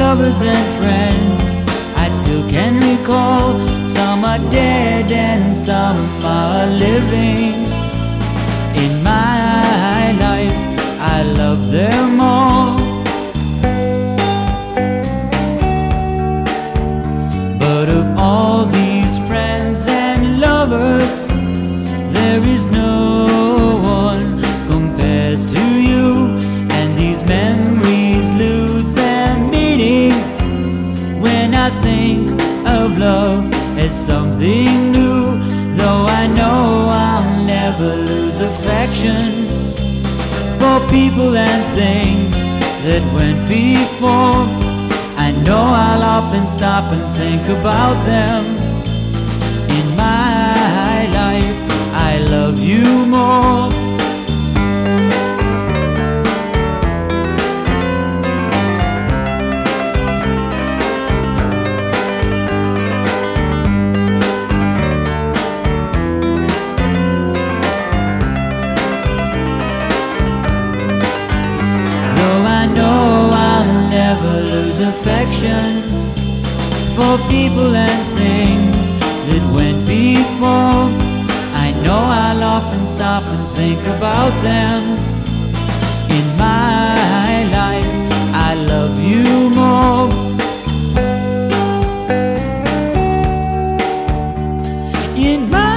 lovers and friends I still can recall. Some are dead and some are living. In my life I love them all, but of all these friends and lovers, there is no one compares to you. And these memories lose their meaning when I think of love as something new. Though I know I'll never lose affection for people and things that went before. I know I'll often stop and think about them. In my life I love you more. Affection for people and things that went before. I know I'll often stop and think about them. In my life I love you more. In my